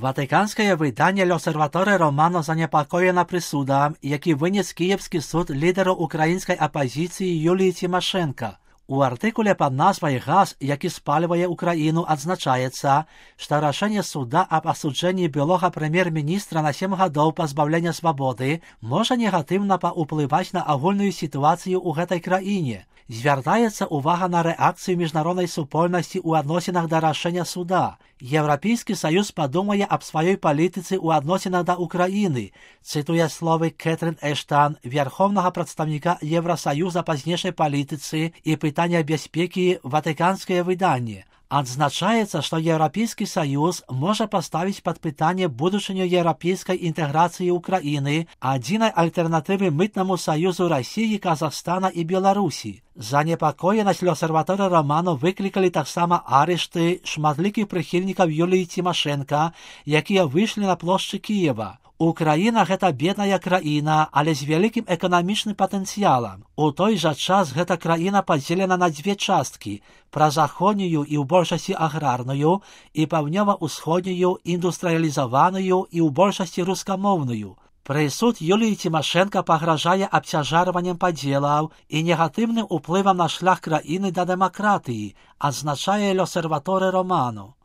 Ватиканське видання «L'Osservatore Romano» занепокоєно присудом, який виніс Київський суд лідеру української опозиції Юлії Тимошенко. У артикуле под назвой «Газ, який спаливає Україну» отзначается, что решение суда об осуждении белого премьер-министра на 7 годов позбавления свободы може негативно поуплывать на огульную ситуацию у этой краине. Звертається увага на реакцію міжнародної супольності у відносинах до рішення суда. Європейський Союз подумає об своїй політиці у відносинах до України, цитує слови Кетрін Ештон, верховного представника Євросоюзу по знешней політиці і питання безпеки Ватиканське видання. Отзначается, что Европейский Союз может поставить под питание будущую европейской интеграции Украины, одной альтернативы мытному союзу России, Казахстана и Беларуси. Занепокоєність «L'Osservatore Romano» викликали так само арешти шматликих прихильників Юлії Тимошенко, які вийшли на площі Києва. Україна – гэта бедная краіна, але з вялікім эканамічным патэнцыялам. У той жа час гэта краіна падзелена на дзве часткі – празаходнюю і ў большасці аграрную і паўднёва-ўсходнюю індустрыялізаваную і ў большасці рускамоўную. Прысуд Юлії Тимошенко пагражае абцяжарваннем падзелаў і негатыўным уплывам на шлях краіны да дэмакратыі, адзначае «L'Osservatore Romano».